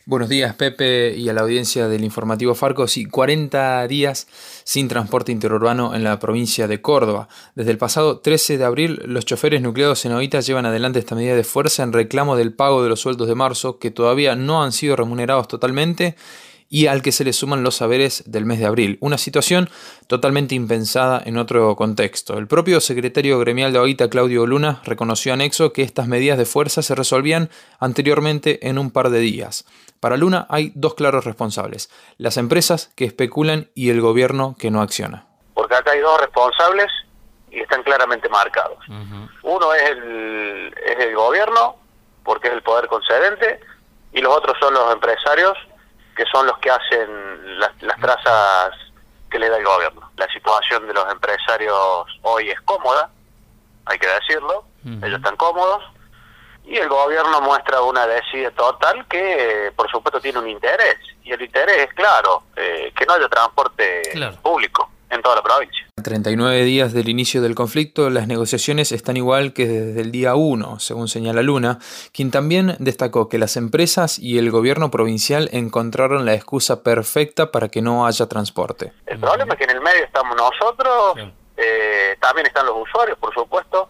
Buenos días, Pepe, y a la audiencia del informativo Farco. Sí, 40 días sin transporte interurbano en la provincia de Córdoba. Desde el pasado 13 de abril, los choferes nucleados en Oita llevan adelante esta medida de fuerza en reclamo del pago de los sueldos de marzo, que todavía no han sido remunerados totalmente y al que se le suman los haberes del mes de abril. Una situación totalmente impensada en otro contexto. El propio secretario gremial de Oita, Claudio Luna, reconoció anexo que estas medidas de fuerza se resolvían anteriormente en un par de días. Para Luna hay dos claros responsables: las empresas que especulan y el gobierno que no acciona. Porque acá hay dos responsables y están claramente marcados. Uno es el gobierno, porque es el poder concedente, y los otros son los empresarios, que son los que hacen las trazas que le da el gobierno. La situación de los empresarios hoy es cómoda, hay que decirlo, ellos están cómodos, y el gobierno muestra una desidia total que, por supuesto, tiene un interés, y el interés es claro, que no haya transporte público en toda la provincia. A 39 días del inicio del conflicto, las negociaciones están igual que desde el día 1, según señala Luna, quien también destacó que las empresas y el gobierno provincial encontraron la excusa perfecta para que no haya transporte. El problema es que en el medio estamos nosotros, también están los usuarios, por supuesto.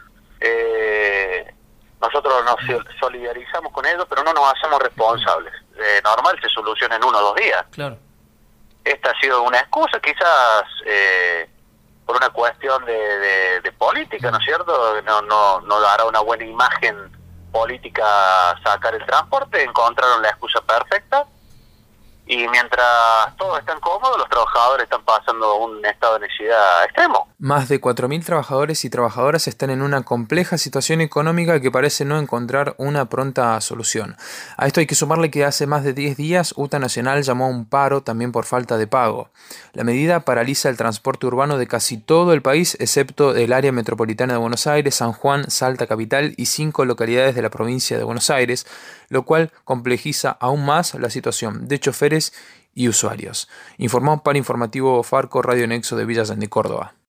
Nosotros nos solidarizamos con ellos, pero no nos hacemos responsables. Normal se soluciona en 1 o 2 días. Claro. Esta ha sido una excusa, quizás por una cuestión de política, ¿no es cierto? No dará una buena imagen política sacar el transporte. Encontraron la excusa perfecta, y mientras todos están cómodos, los trabajadores están pasando un estado de necesidad extremo. Más de 4.000 trabajadores y trabajadoras están en una compleja situación económica que parece no encontrar una pronta solución. A esto hay que sumarle que hace más de 10 días UTA Nacional llamó a un paro también por falta de pago. La medida paraliza el transporte urbano de casi todo el país, excepto el área metropolitana de Buenos Aires, San Juan, Salta capital y 5 localidades de la provincia de Buenos Aires, lo cual complejiza aún más la situación de choferes y usuarios. Informó para Informativo Farco, Radio Nexo de Villa Allende, Córdoba.